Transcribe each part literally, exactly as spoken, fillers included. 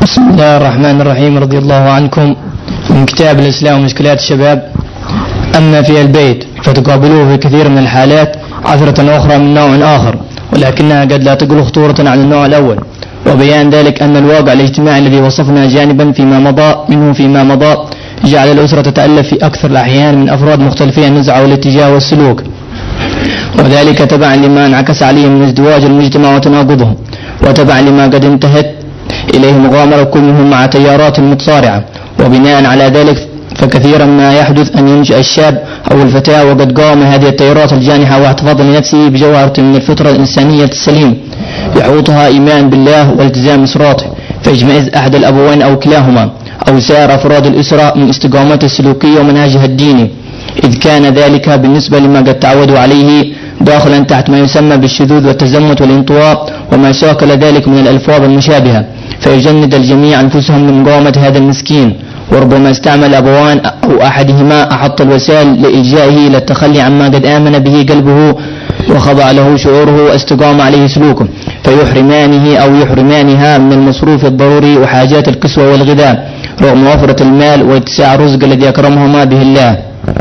بسم الله الرحمن الرحيم. رضي الله عنكم. من كتاب الإسلام ومشكلات الشباب. أما في البيت فتقابلوه في كثير من الحالات عثرة أخرى من نوع آخر، ولكنها قد لا تقل خطورة عن النوع الأول، وبيان ذلك أن الواقع الاجتماعي الذي وصفنا جانبا فيما مضى منه فيما مضى جعل الأسرة تتألف في أكثر الأحيان من أفراد مختلفين النزعة والاتجاه والسلوك، وذلك تبعا لما انعكس عليه من ازدواج المجتمع وتناقضه، وتبعا لما قد انتهت إليه مغامرة كل منهم مع تيارات متصارعة. وبناء على ذلك فكثيرا ما يحدث أن ينشأ الشاب أو الفتاة وقد قام هذه التيارات الجانحة واحتفظ لنفسه بجوهرة من الفطرة الإنسانية السليم يحوطها إيمان بالله والتزام صراطه، فيجمعز أحد الأبوين أو كلاهما أو سائر أفراد الأسرة من استقامته السلوكية ومنهجها الديني، إذ كان ذلك بالنسبة لما قد تعودوا عليه داخلا تحت ما يسمى بالشذوذ والتزمت والانطواء وما شاكل ذلك من الألفاظ المشابهة، فيجند الجميع أنفسهم لمقاومة هذا المسكين. وربما استعمل أبوان أو أحدهما أحط الوسائل لإلجائه إلى التخلي عما قد آمن به قلبه وخضع له شعوره واستقام عليه سلوكه، فيحرمانه أو يحرمانها من المصروف الضروري وحاجات الكسوة والغذاء رغم وفرة المال واتساع الرزق الذي أكرمهما به الله.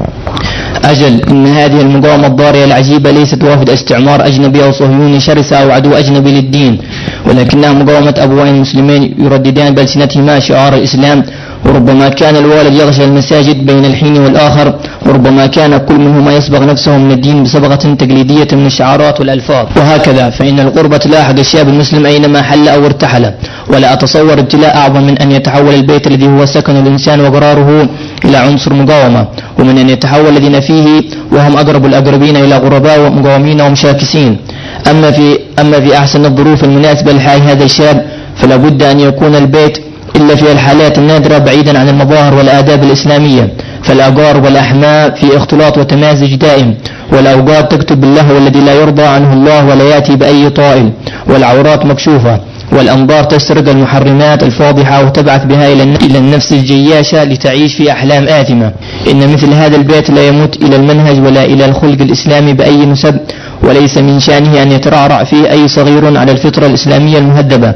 أجل إن هذه المقاومة الضارية العجيبة ليست وافد استعمار أجنبي أو صهيوني شرس أو عدو أجنبي للدين، ولكنها مقاومة أبوين مسلمين يرددان بألسنتهما شعار الإسلام. وربما كان الوالد يغشى المساجد بين الحين والآخر، وربما كان كل منهما يصبغ نفسه من الدين بصبغة تقليدية من الشعارات والألفاظ. وهكذا فإن الغربة تلاحق الشاب المسلم أينما حل أو ارتحل، ولا أتصور ابتلاء أعظم من أن يتحول البيت الذي هو سكن الإنسان وقراره إلى عنصر مقاومة، ومن أن يتحول الذين فيه وهم أقرب الأقربين إلى غرباء ومقاومين ومشاكسين. أما في أما في أحسن الظروف المناسبة لحال هذا الشاب فلا بد أن يكون البيت إلا في الحالات النادرة بعيدا عن المظاهر والآداب الإسلامية، فالأجار والأحماء في اختلاط وتمازج دائم، والأوقات تكتب بالله الذي لا يرضى عنه الله ولا يأتي بأي طائل، والعورات مكشوفة، والأنظار تسرق المحرمات الفاضحة وتبعث بها إلى النفس الجياشة لتعيش في أحلام آثمة. إن مثل هذا البيت لا يمت إلى المنهج ولا إلى الخلق الإسلامي بأي نسب، وليس من شأنه أن يترعرع فيه أي صغير على الفطرة الإسلامية المهذبة.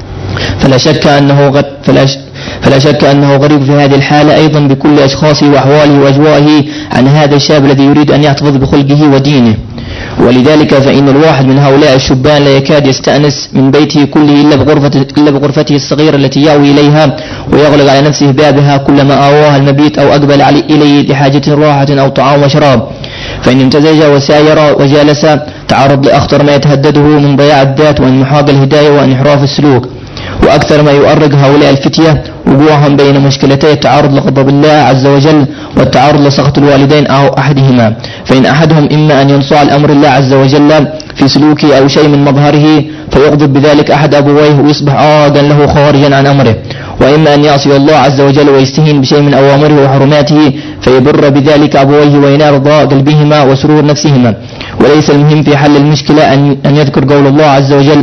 فلا شك أنه غ... فلا, ش... فلا شك أنه غريب في هذه الحالة أيضا بكل أشخاصه وأحواله وأجوائه عن هذا الشاب الذي يريد أن يحتفظ بخلقه ودينه. ولذلك فإن الواحد من هؤلاء الشبان لا يكاد يستأنس من بيته كله إلا بغرفته, إلا بغرفته الصغيرة التي يأوي إليها ويغلق على نفسه بابها كلما آواها المبيت أو أقبل علي إليه لحاجة راحة أو طعام وشراب. فإن امتزج وساير وجالس تعرض لأخطر ما يتهدده من ضياع الذات وانمحاق الهداية وانحراف السلوك. وأكثر ما يؤرق هؤلاء الفتية وقوعهم بين مشكلتي التعارض لغضب الله عز وجل والتعارض لسخط الوالدين أو أحدهما، فإن أحدهم إما أن ينصاع الأمر الله عز وجل في سلوكه أو شيء من مظهره فيغضب بذلك أحد أبويه ويصبح عاقا له خارجا عن أمره، وإما أن يعصي الله عز وجل ويستهين بشيء من أوامره وحرماته فيبر بذلك أبويه وينال رضاء قلبهما وسرور نفسهما. وليس المهم في حل المشكلة أن يذكر قول الله عز وجل: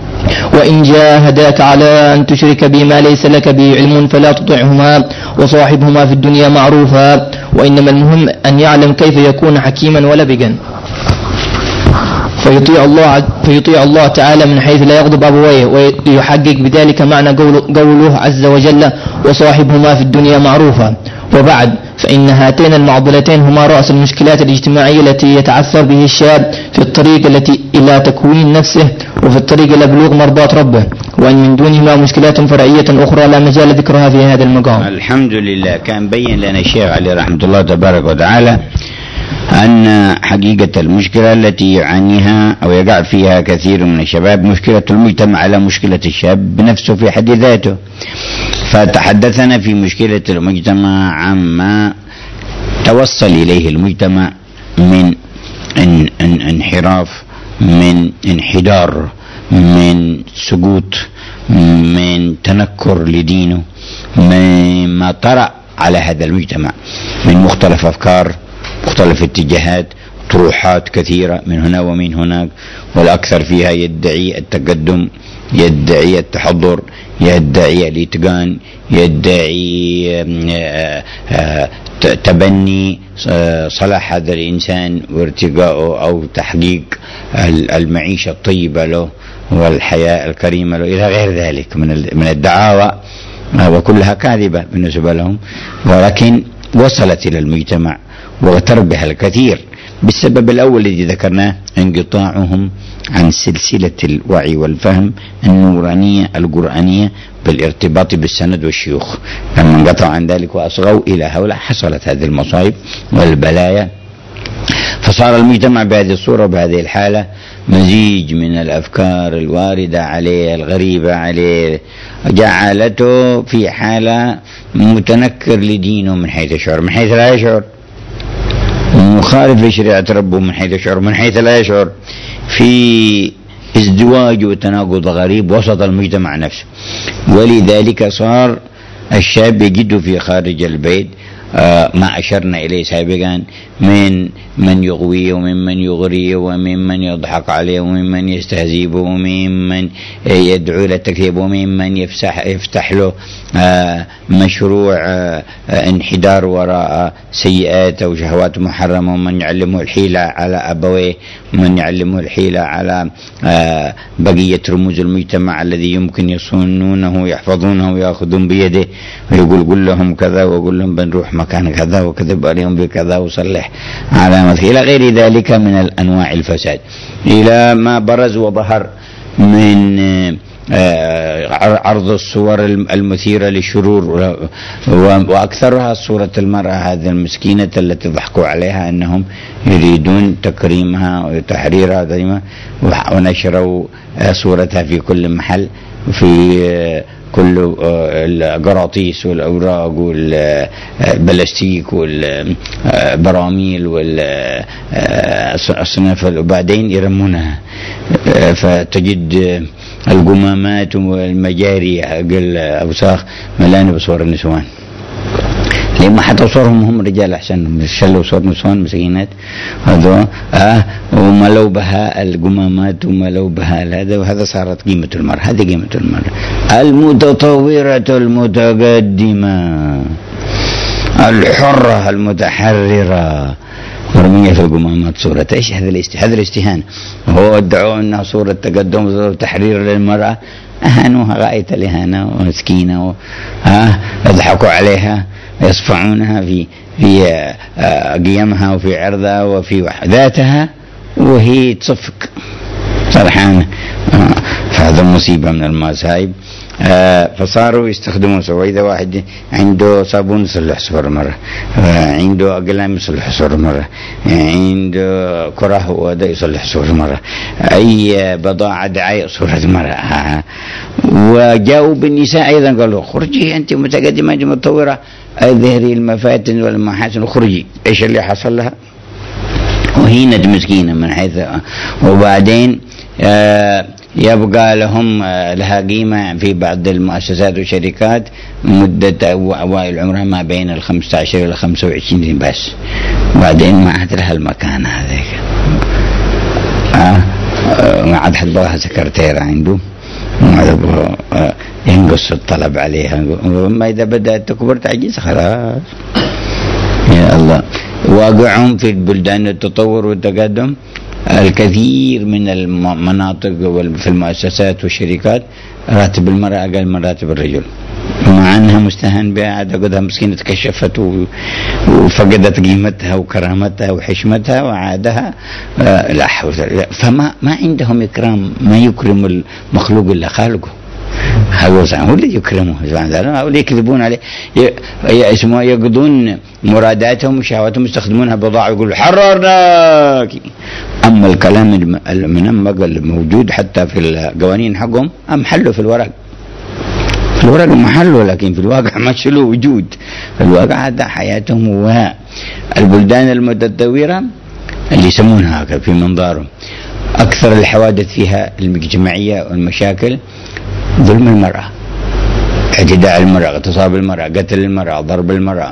وإن جاهداك على أن تشرك بما ليس لك به علم فلا تطعهما وصاحبهما في الدنيا معروفا. وإنما المهم أن يعلم كيف يكون حكيما ولبقا فيطيع الله, فيطيع الله تعالى من حيث لا يغضب أبويه، ويحقق بذلك معنى قوله عز وجل: وصاحبهما في الدنيا معروفا. وبعد فإن هاتين المعضلتين هما رأس المشكلات الاجتماعية التي يتعثر به الشاب في الطريق التي إلى تكوين نفسه وفي الطريق إلى بلوغ مرضات ربه، وأن من دونهما مشكلات فرعية أخرى لا مجال ذكرها في هذا المقام. الحمد لله. كان بين لنا الشيخ عليه رحمة الله تبارك وتعالى أن حقيقة المشكلة التي يعانيها أو يقع فيها كثير من الشباب مشكلة المجتمع على مشكلة الشاب بنفسه في حد ذاته. فتحدثنا في مشكلة المجتمع عما توصل إليه المجتمع من انحراف، من انحدار، من سقوط، من تنكر لدينه، مما طرأ على هذا المجتمع من مختلف أفكار، مختلف اتجاهات، طروحات كثيرة من هنا ومن هناك، والأكثر فيها يدعي التقدم، يدعي التحضر، يدعي الإتقان، يدعي تبني صلاح هذا الإنسان وارتقاءه أو تحقيق المعيشة الطيبة له والحياة الكريمة له إلى غير ذلك من الدعاوى وكلها كاذبة بالنسبة لهم، ولكن وصلت إلى المجتمع واغترب بها الكثير بالسبب الأول الذي ذكرناه، انقطاعهم عن سلسلة الوعي والفهم النورانية القرآنية بالارتباط بالسند والشيوخ. لما انقطعوا عن ذلك وأصغوا إلى هؤلاء حصلت هذه المصائب والبلايا، فصار المجتمع بهذه الصورة بهذه الحالة مزيج من الأفكار الواردة عليه الغريبة عليه، جعلته في حالة متنكر لدينه من حيث يشعر من حيث لا يشعر، مخالف لشريعة ربه من حيث يشعر من حيث لا يشعر، في ازدواج وتناقض غريب وسط المجتمع نفسه. ولذلك صار الشاب يجد في خارج البيت آه ما أشرنا إليه سابقا من من يغويه وممن يغريه وممن يضحك عليه وممن يستهزئ به وممن يدعو إلى التكذيب وممن يفسح يفتح له آه مشروع آه انحدار وراء سيئات أو شهوات محرمة، ومن يعلمه الحيلة على أبويه، ومن يعلمه الحيلة على آه بقية رموز المجتمع الذي يمكن يصونونه يحفظونه ويأخذون بيده ويقول قل لهم كذا وقل لهم بنروح مكان كذا وكذب عليهم بكذا وصلح علامة إلى غير ذلك من الأنواع الفساد، إلى ما برز وظهر من عرض الصور المثيرة للشرور، وأكثرها صورة المرأة هذه المسكينة التي ضحكوا عليها أنهم يريدون تكريمها وتحريرها ونشروا صورتها في كل محل، في كل القراطيس والأوراق والبلاستيك والبراميل والأصناف، وبعدين يرمونها، فتجد القمامات والمجاري حق الأوساخ ملانة بصور النسوان، لما حتى صورهم هم رجال أحسن شلوا صور نسوان مسكينات هذا آه وملوا بها القمامات وملوا بها هذا، وهذا صارت قيمة المرأة. هذه قيمة المرأة المتطورة المتقدمة الحرة المتحررة مرمية في القمامات صورة ايش؟ هذا هذا الاستهانة، وهو ادعوا انها صورة تقدم وصورة تحرير للمرأة، اهانوها غاية الاهانة ومسكينة ها يضحكوا عليها يصفعونها في في قيمها وفي عرضها وفي ذاتها وهي تصفق فرحانة. فهذا مصيبة من المصائب. فصاروا يستخدمون سوا، إذا واحد عنده صابون يصلح صور مرة، عنده أقلام يصلح صور مرة، عنده كره وهذا يصلح صور مرة، أي بضاعة دعاية صورة مرة. وجاءوا بالنساء أيضا قالوا خرجي أنت متقدمة أنت متطورة اظهري المفاتن والمحاسن وخرجي. إيش اللي حصل لها؟ وهينت مسكينة من حيث، وبعدين آه يبقى لهم آه لها قيمة في بعض المؤسسات والشركات مدة أوائل عمرها ما بين الخمسة عشر إلى خمسة وعشرين بس، بعدين ما عاد لها المكان هذاك، آه ما عاد حد بغاها سكرتيرة عنده، ما يبغى آه ينقص الطلب عليها، ما إذا بدأت تكبر تعجز خلاص. يا الله. واقعهم في البلدان التطور والتقدم الكثير من المناطق وفي المؤسسات والشركات راتب المرأة أقل من راتب الرجل، مع أنها مستهان بها، عادة مسكينة تكشفت وفقدت قيمتها وكرامتها وحشمتها وعادها آه لا حول ولا قوة، فما ما عندهم إكرام، ما يكرم المخلوق إلا خالقه، هو اللي يكرمه هو اللي يكذبون عليه، اسمه يقضون مراداتهم وشهواتهم يستخدمونها بضاعة يقولوا حررناك. أما الكلام المنمق الموجود حتى في القوانين حقهم أم حلوا في الورق، في الورق محله، لكن في الواقع ما له وجود، في الواقع هذا حياتهم. والبلدان المتطورة اللي يسمونها هكذا في منظارهم أكثر الحوادث فيها المجتمعية والمشاكل ظلم المرأة، اعتداء المرأة، اغتصاب المرأة، قتل المرأة، ضرب المرأة،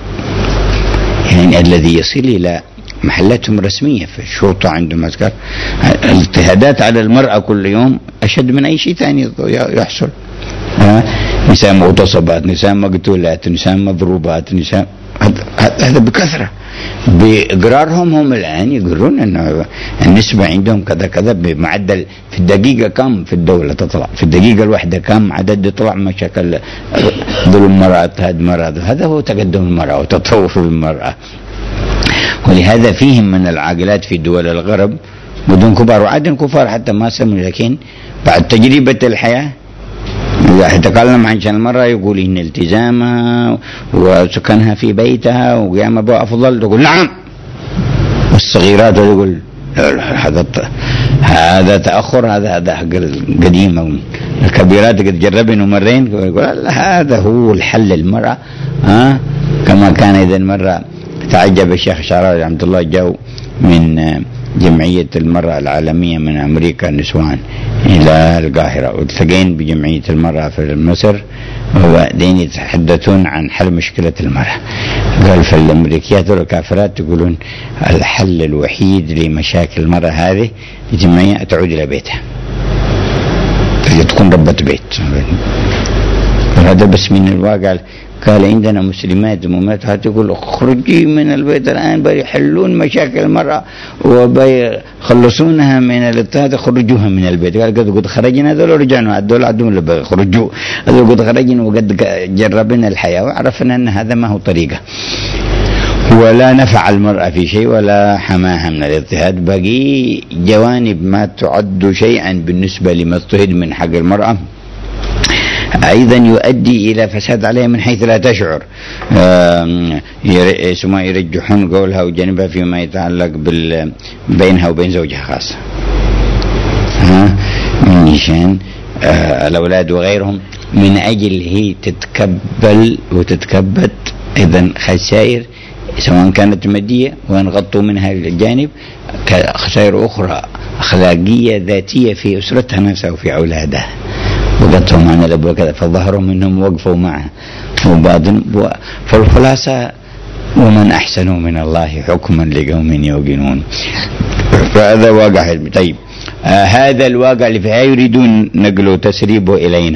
يعني الذي يصل إلى محلاتهم رسمية في الشرطة عندهم أذكر الاضطهادات على المرأة كل يوم أشد من أي شيء ثاني يحصل. نساء مغتصبات، نساء مقتولات، نساء مضروبات، نساء هذا بكثرة، بإقرارهم هم الآن يقولون أن النسبة عندهم كذا كذا بمعدل في الدقيقة كم في الدولة تطلع، في الدقيقة الواحدة كم عدد يطلع مشاكل ظلم المرأة، هذا مرض، هذا هو تقدم المرأة وتطور المرأة. ولهذا فيهم من العاقلات في دول الغرب بدون كبار وعدن كفار حتى ما سموا، لكن بعد تجربة الحياة إذا تكلم عن شأن المرأة يقول إن التزامها وسكنها في بيتها وقيامها بها أفضل، تقول نعم. والصغيرات تقول هذا هذا تأخر، هذا هذا قديم. الكبيرات قد جربنا مرين يقول هذا هو الحل المرأة. ها كما كان إذا مرة تعجب الشيخ شعراوي رحمة الله، جاء من جمعية المرأة العالمية من أمريكا النسوان إلى القاهرة، والتقين بجمعية المرأة في مصر، وبعدين يتحدثون عن حل مشكلة المرأة. قال فالأمريكيات والكافرات يقولون الحل الوحيد لمشاكل المرأة هذه الجمعية تعود إلى بيتها، تكون ربة بيت. هذا بس من الواقع. قال عندنا مسلمات ومؤمنات تقول اخرجي من البيت الآن بيحلون مشاكل المرأة وبيخلصونها من الاضطهاد، خرجوها من البيت. قال قد قد خرجنا هذول ورجعنا هذول عدوهم اللي خرجوا، هذول قد خرجنا وقد جربنا الحياة وعرفنا أن هذا ما هو طريقة ولا نفع المرأة في شيء ولا حماها من الاضطهاد. باقي جوانب ما تعد شيئا بالنسبة لما اضطهد من حق المرأة أيضا يؤدي إلى فساد عليها من حيث لا تشعر. اسمها يرجحون قولها وجانبها فيما يتعلق بال بينها وبين زوجها خاصة، ها من شان الأولاد وغيرهم، من أجل هي تتكبل وتتكبت إذا خسائر سواء كانت مادية وينغطوا منها الجانب خسائر أخرى أخلاقية ذاتية في أسرتها نفسها وفي أولادها. وقتهم عن الأب وكذا فظهروا منهم وقفوا معه وبعدين. فالخلاصة ومن أحسن من الله حكما لقوم يوقنون. فهذا واقع. طيب آه هذا الواقع اللي فيها يريدون نقله تسريبه إلينا.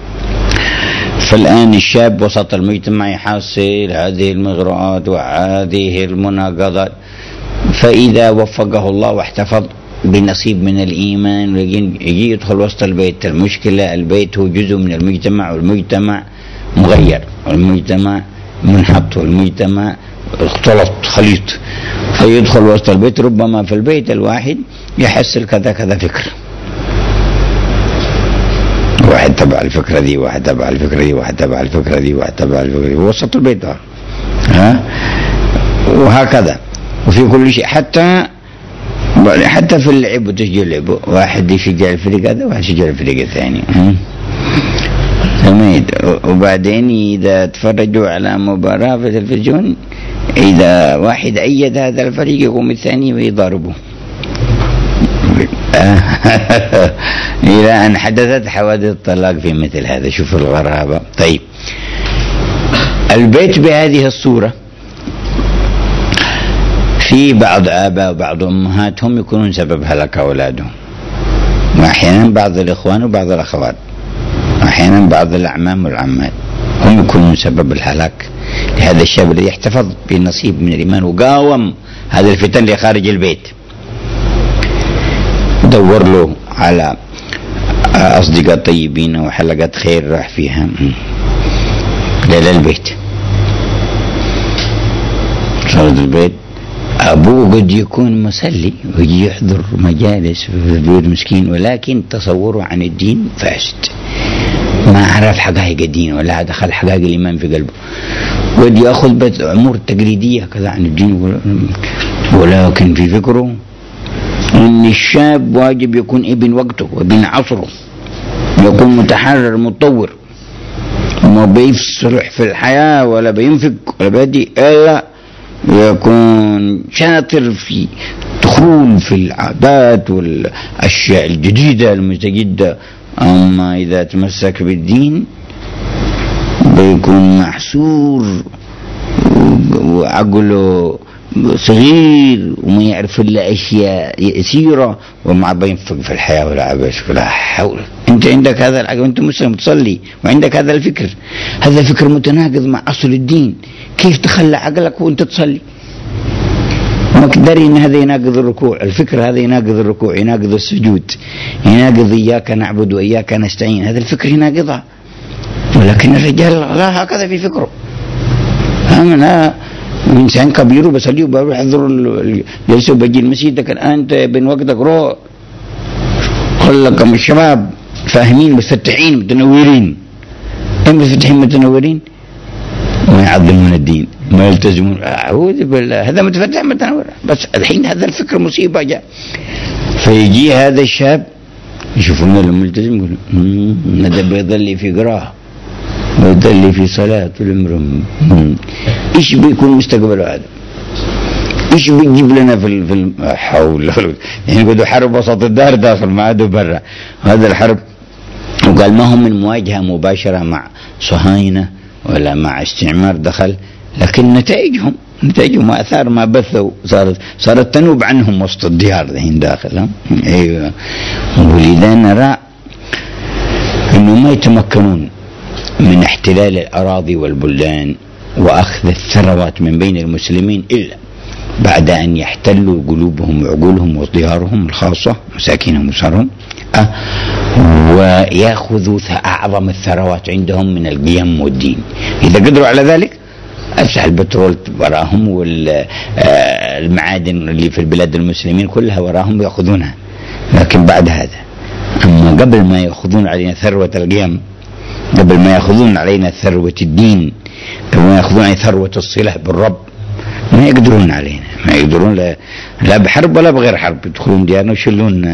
فالآن الشاب وسط المجتمع يحصل هذه المغراءات وهذه المناقضات، فإذا وفقه الله واحتفظ بنصيب من الإيمان يجي يدخل وسط البيت. المشكلة البيت هو جزء من المجتمع، والمجتمع مغير والمجتمع منحط والمجتمع اختلط خليط، فيدخل وسط البيت ربما في البيت الواحد يحصل كذا كذا فكر، واحد تبع الفكرة دي واحد تبع الفكرة دي واحد تبع الفكرة دي واحد تبع الفكرة دي وسط البيت ده. ها وهكذا وفي كل شيء، حتى حتى في اللعب وتشجيع اللعب، واحد يشجع الفريق هذا واحد يشجع الفريق الثاني. وبعدين إذا تفرجوا على مباراة في التلفزيون إذا واحد أيد هذا الفريق يقوم الثاني ويضربه إلى أن حدثت حوادث الطلاق في مثل هذا. شوف الغرابة. طيب البيت بهذه الصورة في بعض آباء وبعض أمهات هم يكونون سبب هلك أولادهم، وأحيانا بعض الإخوان وبعض الأخوات، وأحيانا بعض الأعمام والعمات هم يكونون سبب الهلاك لهذا الشاب الذي يحتفظ بنصيب من الإيمان وقاوم هذا الفتن اللي خارج البيت. دور له على أصدقاء طيبين وحلقات خير راح فيها لا البيت. صارت البيت أبوه قد يكون مسلي ويجي يحضر مجالس في بيوت مسكين، ولكن تصوره عن الدين فاسد، ما عرف حقائق الدين ولا دخل حقائق الإيمان في قلبه، قد يأخذ بس أمور تقليدية كذا عن الدين، ولكن في فكره أن الشاب واجب يكون ابن وقته وابن عصره، يكون متحرر متطور، ما بيفسرح في الحياة ولا بينفق ولا بيدي، إلا يكون شاطر في دخول في العادات والأشياء الجديدة المستجدة. أما إذا تمسك بالدين بيكون محصور وعقله صغير وما يعرف إلا أشياء يسيرة وما بينفق في الحياة ولا عبش ولا حول. أنت عندك هذا العقل، أنت مسلم تصلي وعندك هذا الفكر، هذا فكر متناقض مع أصل الدين. كيف تخلى عقلك وأنت تصلي؟ ما تدري ان هذا يناقض الركوع، الفكر هذا يناقض الركوع، يناقض السجود، يناقض اياك نعبد واياك نستعين، هذا الفكر يناقضها. ولكن الرجال لا، هكذا في فكره. انا انسان كبير وبصلي وبروح احضر الجلسه وبجي المسجد، لكن انت بين وقتك روح كلكم الشباب فاهمين مفتحين متنورين. هم مفتحين متنورين ما يعظمون الدين، ما يلتزمون، اعوذ بالله، هذا متفتح متنور. بس الحين هذا الفكر مصيبه جاء، فيجي هذا الشاب يشوفون الملتزم يقول هذا بيضل في قراءه، بيضل في صلاه طول عمره. ايش بيكون مستقبله هذا؟ ايش بيجيب لنا في في حول يعني يقولوا حرب وسط الدار داخل ما عادوا برا. هذا الحرب وقال ما هم من مواجهه مباشره مع صهاينه ولا مع استعمار دخل، لكن نتائجهم نتائجهم واثار ما بثوا صارت صارت تنوب عنهم وسط الديار ذهين داخل. ايوه، ولذا نرى انه ما يتمكنون من احتلال الاراضي والبلدان واخذ الثروات من بين المسلمين الا بعد ان يحتلوا قلوبهم وعقولهم وديارهم الخاصه مساكنهم وسرهم، أه ويأخذوا أعظم الثروات عندهم من القيم والدين. إذا قدروا على ذلك أفسح البترول وراهم والمعادن اللي في البلاد المسلمين كلها وراهم يأخذونها. لكن بعد هذا، أما قبل ما يأخذون علينا ثروة القيم، قبل ما يأخذون علينا ثروة الدين، قبل ما يأخذون علينا ثروة الصلة بالرب، ما يقدرون علينا، ما يقدرون لا, لا بحرب ولا بغير حرب يدخلون ديارنا ويشلون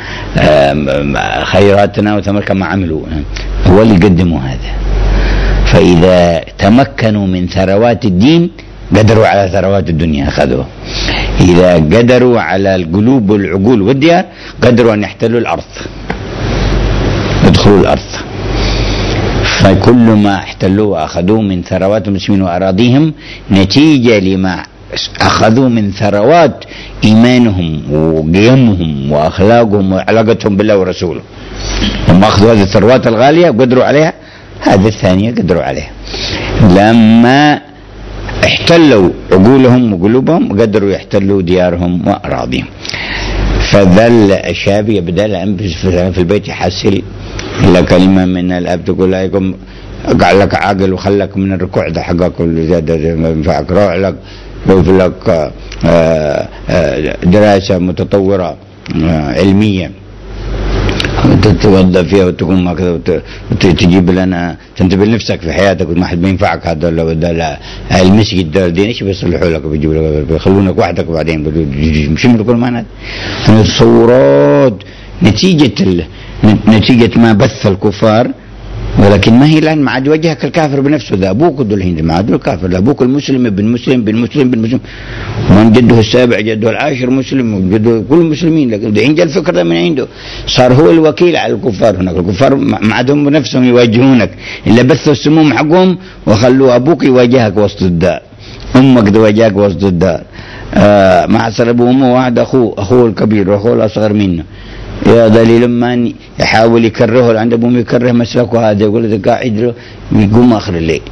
خيراتنا وثمر كما عملوا. هو اللي قدموا هذا. فإذا تمكنوا من ثروات الدين قدروا على ثروات الدنيا أخذوها. إذا قدروا على القلوب والعقول والديار قدروا أن يحتلوا الأرض، يدخلوا الأرض. فكل ما احتلوه وأخذوه من ثروات المسلمين وأراضيهم نتيجة لما أخذوا من ثروات إيمانهم وقيمهم وأخلاقهم وعلاقتهم بالله ورسوله. لما أخذوا هذه الثروات الغالية وقدروا عليها، هذه الثانية قدروا عليها. لما احتلوا عقولهم وقلوبهم قدروا يحتلوا ديارهم وأراضيهم. فذل الشاب يبدأ الآن في البيت يحصل إلا كلمة من الأب تقول لكم اقع لك عاقل وخلك من الركوع ده حقك والزيادة ما ينفعك، روح لك شوف لك دراسة متطورة علمية تتوظف فيها وتكون ما كذا وتجيب لنا تنتبه لنفسك في حياتك وما حد ما ينفعك. هذا لو ده المسجد ده دين ايش بيصلحوا لك بيجيبوا لك بيخلونك وحدك وبعدين مش يقول معنا تصورات نتيجة نتيجة ما بث الكفار. ولكن ما هي الآن ما عاد يواجهك الكافر بنفسه، ذا أبوك دول الهند ما عاد الكافر، ذا أبوك المسلم ابن مسلم بن مسلم بن مسلم، ومن جده السابع جده العاشر مسلم وجده كل المسلمين. لكن ده عنده الفكر ده من عنده، صار هو الوكيل على الكفار هناك. الكفار ما عادهم بنفسهم يواجهونك إلا بثوا السموم حقهم وخلوا أبوك يواجهك وسط الدار، أمك تواجهك وسط الدار. آه ما حصل أبوه وأمه واحد أخوه أخوه الكبير وأخوه الأصغر منه. يا دليل لما يحاول يكرهه عند ابوه يكره مسلكه هذا يقول له قاعد له يقوم اخر الليل.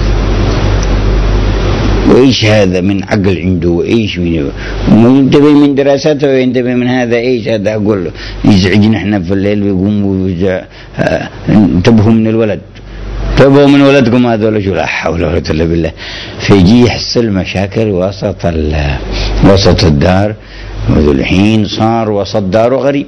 وايش هذا من عقل عنده وايش من ينتبه من دراساته وينتبه من هذا ايش هذا. اقول له يزعجنا احنا في الليل ويقوم انتبهوا من الولد، انتبهوا من ولدكم هذول شو لا حول ولا قوه الا بالله. فيجي يحصل مشاكل وسط وسط الدار. والحين صار وسط داره غريب.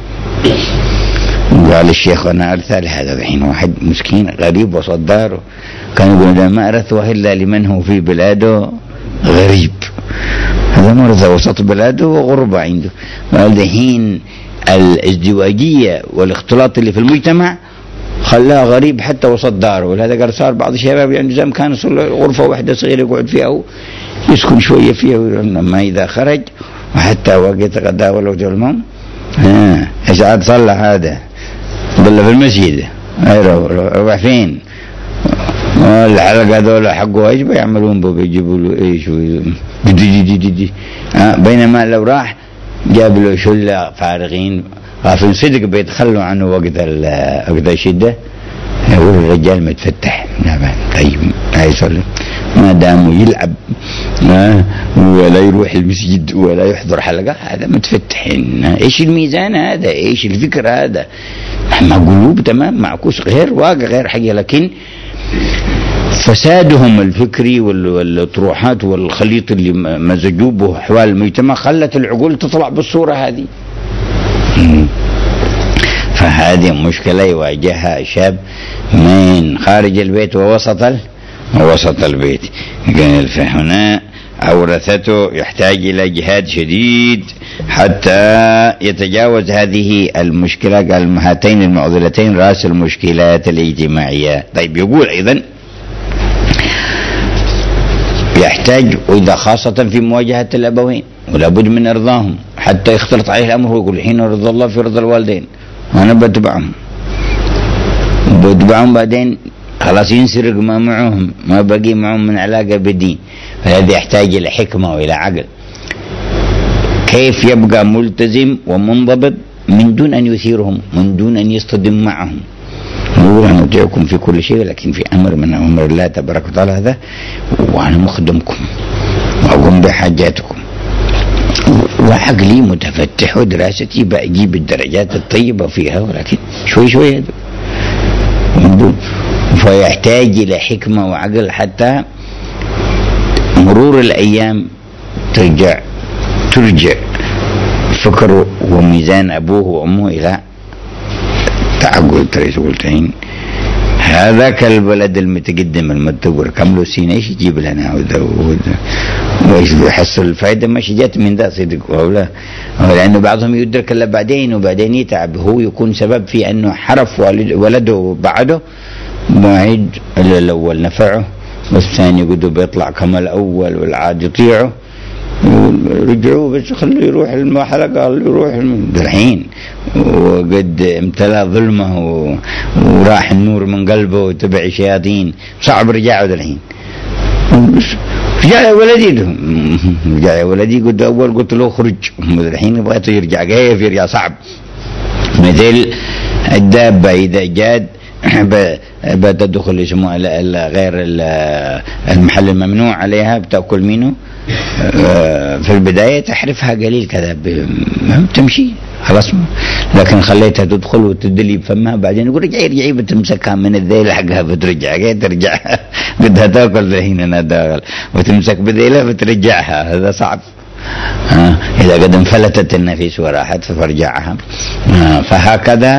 قال الشيخ انا ارثى لهذا الحين واحد مسكين غريب وسط داره، كان يقول ما ارثه الا لمن هو في بلاده غريب. هذا مرضى وسط بلاده وغربة عنده. قال الحين الازدواجية والاختلاط اللي في المجتمع خلاه غريب حتى وسط داره. ولهذا قال صار بعض الشباب يعني زي كان غرفة واحدة صغيرة يقعد فيها ويسكن شوية فيها، ما إذا خرج وحتى وقت غدا ولو المهم ها ايش عاد صلى هذا ضل في المسجد روح فين الحلقة هذول حقه ايش بيعملون بيجيبوا له ايش دي دي دي دي. بينما لو راح جاب له شلة فارغين خافين صدق بيتخلوا عنه وقت وقت الشدة، يقول الرجال متفتح. طيب هيصلي ما دام يلعب ولا يروح المسجد ولا يحضر حلقة، هذا متفتحين. ايش الميزان هذا؟ ايش الفكر هذا؟ مع قلوب تمام معكوس، غير واقع غير حقيقة. لكن فسادهم الفكري والطروحات والخليط اللي مزجوه بأحوال المجتمع خلت العقول تطلع بالصورة هذه. فهذه مشكلة يواجهها شاب من خارج البيت ووسط ووسط البيت. فهنا أورثته يحتاج إلى جهاد شديد حتى يتجاوز هذه المشكلة. قال هاتين المعضلتين رأس المشكلات الاجتماعية. طيب يقول أيضا يحتاج، وإذا خاصة في مواجهة الأبوين ولا بد من إرضاهم حتى يختلط عليه الأمر، ويقول حين رضا الله في رضا الوالدين، وأنا بتبعهم بتبعهم بعدين خلاص ينسرق ما معهم، ما بقي معهم من علاقة بالدين. فهذا يحتاج إلى حكمة وإلى عقل، كيف يبقى ملتزم ومنضبط من دون أن يثيرهم، من دون أن يصطدم معهم. نقول أنا أطيعكم في كل شيء، لكن في أمر من أمر الله تبارك وتعالى هذا وأنا مخدمكم وأقوم بحاجاتكم، وعقلي متفتح ودراستي بأجيب الدرجات الطيبة فيها، ولكن شوي شوي. فيحتاج إلى حكمة وعقل حتى مرور الأيام ترجع ترجع فكره وميزان أبوه وأمه إلى تعقل. تريد قلتين هذاك البلد المتقدم المتطور كم له سين ايش يجيب لنا وذا وايش بيحصل الفائده؟ مش جات من ذا صدق ولا، لانه بعضهم يدرك الا بعدين وبعدين يتعب، هو يكون سبب في انه حرف ولده بعده بعيد. الاول نفعه والثاني قد بيطلع كما الاول والعاد يطيعه، رجعوه بس خلوا يروح المحلقة، قال يروح الحين وقد امتلأ ظلمه وراح النور من قلبه وتبع الشياطين، صعب رجعه الحين. رجع يا ولدي، رجع يا ولدي، قلت أول قلت له خرج، الحين بغيته يرجع، كيف يرجع؟ صعب. مثل الدابة إذا جاد بتدخل اسمه غير المحل الممنوع عليها بتأكل منه، في البداية تحرفها قليل كذا تمشي خلاص، لكن خليتها تدخل وتدلي بفمها، بعدين يقول رجعي رجعي بتمسكها من الذيل حقها بترجع، كيف ترجع؟ بدها تاكل الحين انا داخل وتمسك بذيلها بترجعها، هذا صعب. آه اذا قد انفلتت النفيس وراحت فرجعها. آه فهكذا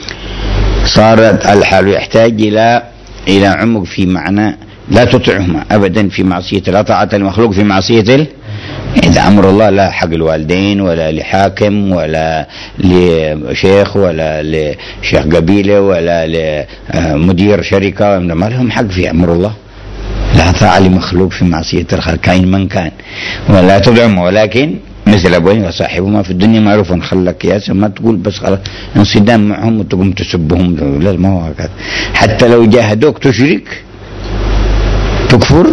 صارت الحال يحتاج الى الى عمق في معنى لا تطعهما ابدا في معصيه، لا طاعه المخلوق في معصيه ال... اذا امر الله لا حق الوالدين ولا لحاكم ولا لشيخ ولا لشيخ قبيله ولا لمدير شركه، ما لهم حق في امر الله. لا طاعه لمخلوق في معصيه الخالق كائن من كان، ولا تطعم، ولكن مثل ابوين وصاحبهما في الدنيا معروفا. خلك يا ما تقول بس خلاص انصدام معهم وتقوم تسبهم، لا ما هو هكذا. حتى لو جاهدوك تشرك تكفر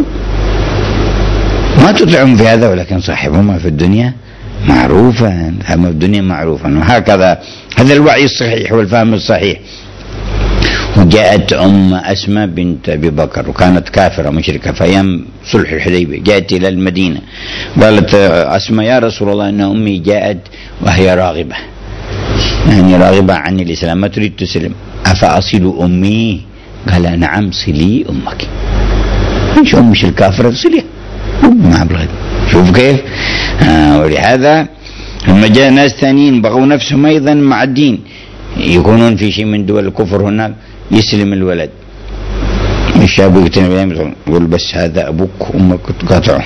ما تطعم في هذا، ولكن صاحبهما في الدنيا معروفا، هم في الدنيا معروفا. وهكذا هذا الوعي الصحيح والفهم الصحيح. وجاءت أم أسماء بنت أبي بكر وكانت كافرة مشركة في أيام صلح الحديبية، جاءت إلى المدينة قالت أسماء يا رسول الله إن أمي جاءت وهي راغبة، يعني راغبة عن الإسلام ما تريد تسلم، أفأصل أمي؟ قال نعم صلي أمك. مش أمش الكافرة صليها ما أبغى. شوف كيف. آه ولهذا لما جاء ناس ثانيين بغوا نفسهم أيضا مع الدين، يكونون في شيء من دول الكفر هناك، يسلم الولد الشاب يقول بس هذا أبوك وأمك تقاطعه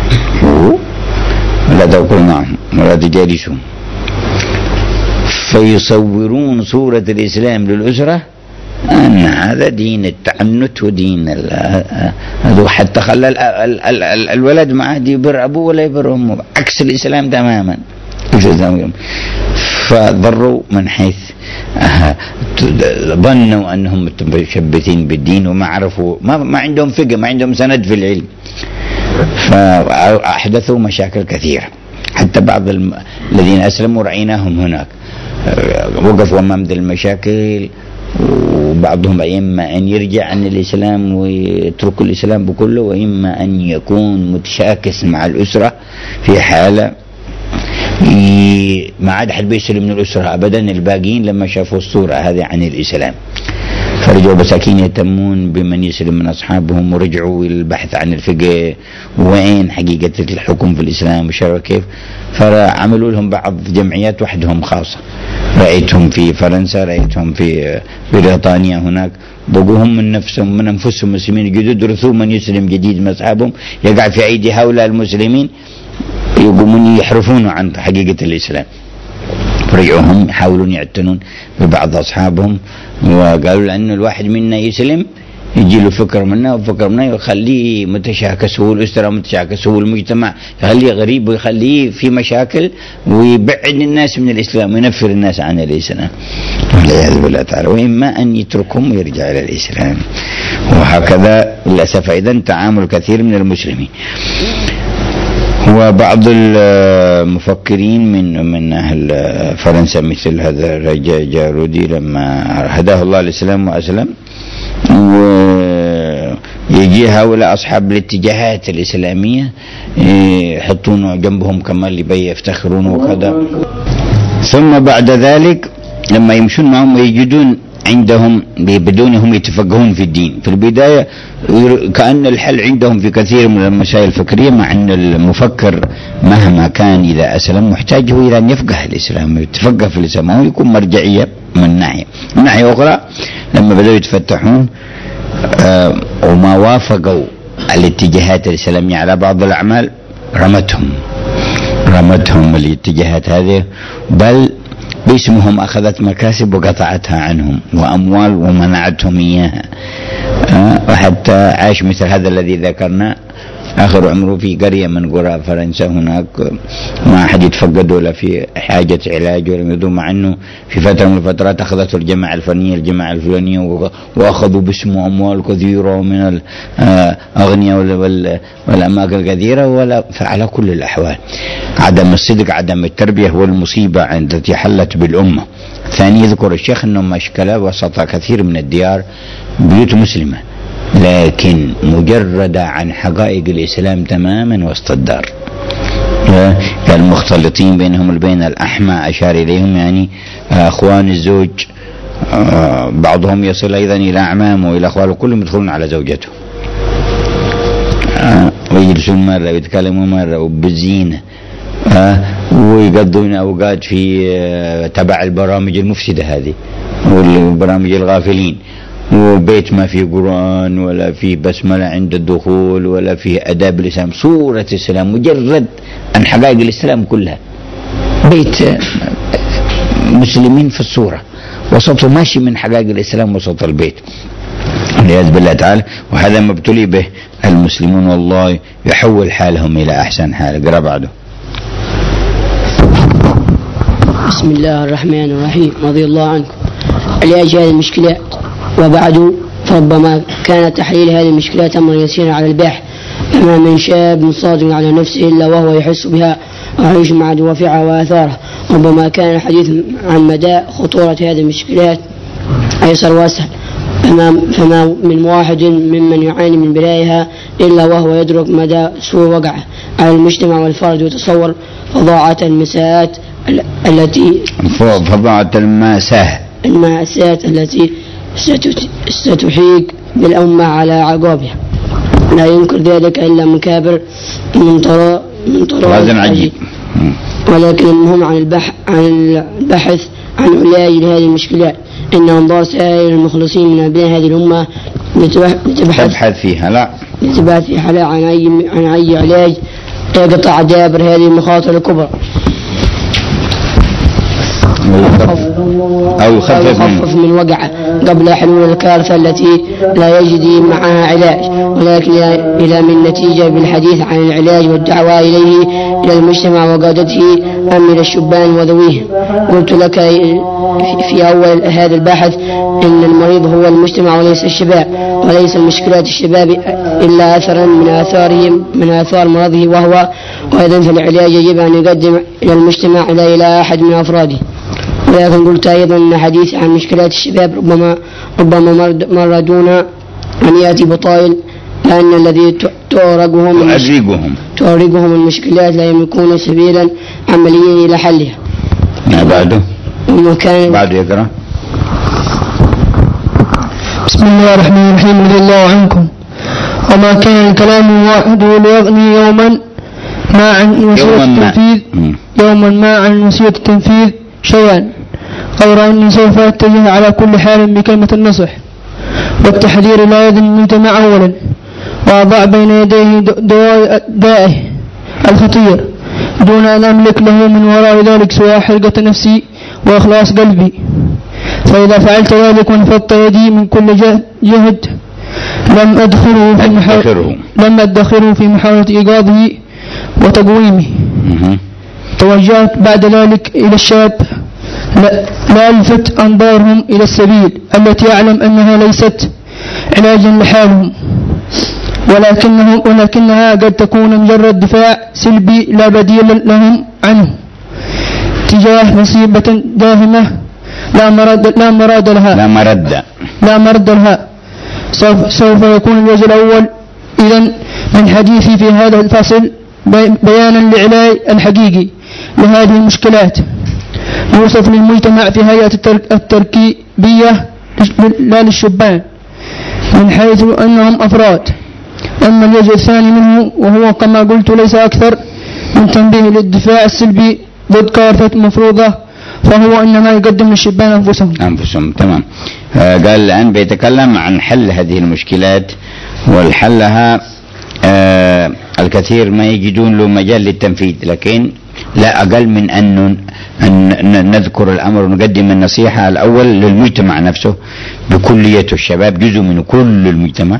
ولا تأكل معهم ولا تجالسهم، فيصورون صورة الإسلام للأسرة أن هذا دين التعنت ودين هذا، حتى خلى ال ال ال ال الولد ما عاد يبر أبوه ولا يبر أمه، عكس الإسلام تماما. فضروا من حيث ظنوا أنهم متشبثين بالدين وما عرفوا، ما, ما عندهم فقه، ما عندهم سند في العلم، فأحدثوا مشاكل كثيرة. حتى بعض الذين أسلموا رأيناهم هناك وقفوا أمام ذي المشاكل، وبعضهم إما أن يرجع عن الإسلام ويترك الإسلام بكله، وإما أن يكون متشاكس مع الأسرة في حالة ما عاد حد بيسلم من الأسرة أبدا. الباقيين لما شافوا الصورة هذه عن الإسلام فرجعوا مساكين يهتمون بمن يسلم من أصحابهم، ورجعوا البحث عن الفقه وين حقيقة الحكم في الإسلام وشرع كيف. فعملوا لهم بعض جمعيات وحدهم خاصة، رأيتهم في فرنسا، رأيتهم في بريطانيا، هناك بقوهم من نفسهم من أنفسهم مسلمين جدد، رثوا من يسلم جديد من أصحابهم يقع في أيدي هؤلاء المسلمين يقومون يحرفون عن حقيقة الإسلام. رجعوا هم يحاولون يعتنون ببعض أصحابهم، وقالوا لأن الواحد منا يسلم يجي له فكر منا وفكر منا يخليه متشاكس، هو الأسرة متشاكس، هو المجتمع يخليه غريب ويخليه في مشاكل ويبعد الناس من الإسلام وينفر الناس عن الإسلام والعياذ بالله تعالى. وإما أن يتركهم ويرجع إلى الإسلام، وهكذا للأسف أيضا تعامل كثير من المسلمين. وبعض المفكرين من من أهل فرنسا مثل هذا الرجاء جارودي لما هداه الله الإسلام وأسلم، ويجي هؤلاء أصحاب الاتجاهات الإسلامية يحطون جنبهم كمان لبي يفتخرون وكذا، ثم بعد ذلك لما يمشون معهم ويجدون عندهم بدونهم يتفقهون في الدين. في البداية كأن الحل عندهم في كثير من المسائل الفكرية، مع أن المفكر مهما كان إذا أسلم محتاج إلى أن يفقه الإسلام، يتفقه في الإسلام، هو يكون مرجعية من ناحية. من ناحية أخرى لما بدأوا يتفتحون آه وما وافقوا الاتجاهات الإسلامية على بعض الأعمال رمتهم رمتهم الاتجاهات هذه، بل باسمهم أخذت مكاسب وقطعتها عنهم وأموال ومنعتهم إياها. أه وحتى عاش مثل هذا الذي ذكرنا آخر عمره في قرية من قرى فرنسا، هناك ما أحد يتفقد ولا في حاجة علاج ولا يدو، مع أنه في فترة من الفترات أخذته الجماعة الفنية الجماعة الفلانية وأخذوا باسمه أموال كثيرة من الأغنياء والأماكن الكثيرة. ولا فعلى كل الأحوال عدم الصدق عدم التربية هو المصيبة التي حلت بالأمة. ثاني يذكر الشيخ أنه مشكلة وسط كثير من الديار بيوت مسلمة لكن مجردة عن حقائق الإسلام تماما وسط الدار، المختلطين بينهم البين الأحمى أشار إليهم يعني أخوان الزوج، بعضهم يصل أيضا إلى أعمامه وإلى أخواله كلهم يدخلون على زوجته ويجلسون مرة ويتكلمون مرة وبالزينة ويقضون أوقات في تبع البرامج المفسدة هذه والبرامج الغافلين، وبيت ما في قرآن ولا في بسملة عند الدخول ولا في أداب الإسلام، صورة الإسلام مجرد عن حقائق الإسلام كلها، بيت مسلمين في الصورة وسطه ماشي من حقائق الإسلام وسط البيت والعياذ بالله تعالى. وهذا ما ابتلي به المسلمون، والله يحول حالهم إلى أحسن حال. اقرأ بعده. بسم الله الرحمن الرحيم. رضي الله عنكم. علاج هذه المشكلات وبعد، فربما كان تحليل هذه المشكلات أمرا يسيرا على الباحث، فما من شاب صادق على نفسه إلا وهو يحس بها ويعيش مع دوافعها وآثارها. ربما كان الحديث عن مدى خطورة هذه المشكلات أيسر واسهل، فما, فما من واحد ممن يعاني من بلايها إلا وهو يدرك مدى سوء وقعه على المجتمع والفرد، وتصور فظاعة المساءات التي فظاعة الماساة المأساة التي ستحيق بالأمة على عقابها. لا ينكر ذلك إلا مكابر من طراء من طراء عجيب. ولكن المهم عن البحث عن البحث عن علاج لهذه المشكلات، إن أنظار سائر المخلصين من أبناء هذه الأمة لتبحث فيها لا لتبحث فيها لا عن أي عن أي علاج يقطع دابر هذه المخاطر الكبرى أو يخفف من وقعه قبل حلول الكارثة التي لا يجد معها علاج، ولكن إلى من نتيجة بالحديث عن العلاج والدعوة إليه إلى المجتمع وقادته أم إلى الشبان وذويهم. قلت لك في أول هذا البحث إن المريض هو المجتمع وليس الشباب، وليس المشكلات الشباب إلا أثرا من آثارهم من آثار مرضه وهو، وأيضا فالعلاج يجب أن يقدم إلى المجتمع لا إلى أحد من أفراده. ولكن قلت أيضا أن حديث عن مشكلات الشباب ربما ربما مر دون أن يأتي بطائل، لأن الذي تؤرقهم تؤرقهم تؤرقهم المشكلات لا يملكون سبيلا عمليا إلى حلها. ما بعده؟ وكان بعده يقرأ. بسم الله الرحمن الرحيم. رضي الله عنكم. وما كان الكلام وحده ليغني يوما ما عن وسيلة التنفيذ يوما ما عن وسيلة التنفيذ شيئا، غير أني سوف أتجه على كل حال بكلمة النصح والتحذير لا يذن المجتمع أولا، وأضع بين يديه دائه الخطير دون أن أملك له من وراء ذلك سوى حرقة نفسي وإخلاص قلبي. فإذا فعلت ذلك ونفضت يدي من كل جهد لم أدخره في محاولة لم أدخره في محاولة إيقاظه وتقويمه. توجهت بعد ذلك إلى الشاب لا ألفت أنظارهم إلى السبيل التي أعلم أنها ليست علاجا لحالهم، ولكنهم ولكنها قد تكون مجرد دفاع سلبي لا بديل لهم عنه تجاه مصيبة داهمة لا مرد لا مراد لها لا مرد لا مرد لها. سوف, سوف يكون الوجه الأول إذن من حديثي في هذا الفصل بيانا لعلاج الحقيقي لهذه المشكلات يوصف للمجتمع في هيئة التركيبية لا للشبان، من حيث أنهم أفراد. أما الوجه الثاني منه وهو كما قلت ليس أكثر من تنبيه للدفاع السلبي ضد كارثة مفروضة، فهو إنما يقدم للشبان أنفسهم أنفسهم تمام. آه قال الآن بيتكلم عن حل هذه المشكلات، والحلها آه الكثير ما يجدون له مجال للتنفيذ، لكن لا أقل من أن أن نذكر الأمر ونقدم النصيحة الأول للمجتمع نفسه بكليته. الشباب جزء من كل المجتمع،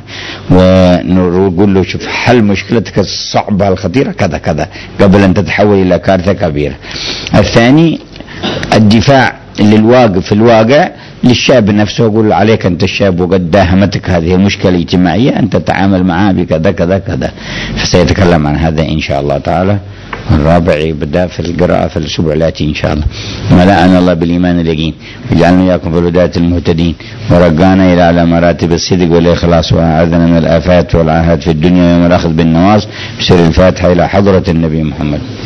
ونقول له شوف حل مشكلتك الصعبة الخطيرة كذا كذا قبل أن تتحول إلى كارثة كبيرة. الثاني الدفاع للواقف في الواقع للشاب نفسه، يقول عليك أنت الشاب وقد داهمتك هذه المشكلة الاجتماعية أن تتعامل معها بكذا كذا كذا. فسيتكلم عن هذا إن شاء الله تعالى. الرابع يبدأ في القراءة في الأسبوع الآتي إن شاء الله. ملأنا الله بالإيمان اليقين وجعلنا إياكم في الهداة المهتدين، ورقانا إلى على مراتب الصدق والإخلاص، وأعاذنا من الآفات والعاهات في الدنيا يوم الأخذ بالنواص. بسر الفاتحة إلى حضرة النبي محمد.